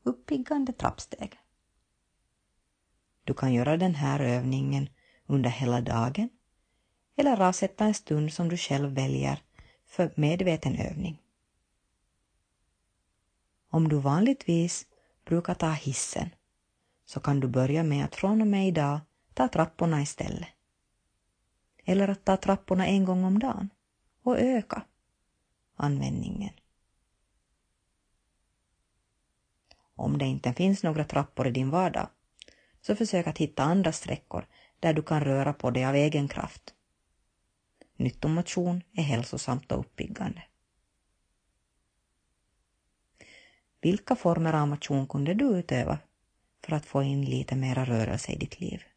uppiggande trappsteg. Du kan göra den här övningen under hela dagen eller avsätta en stund som du själv väljer för medveten övning. Om du vanligtvis brukar ta hissen så kan du börja med att från och med idag ta trapporna istället. Eller att ta trapporna en gång om dagen och öka användningen. Om det inte finns några trappor i din vardag så försök att hitta andra sträckor där du kan röra på dig av egen kraft. Nyttomotion är hälsosamt och uppiggande. Vilka former av motion kunde du utöva för att få in lite mera rörelse i ditt liv?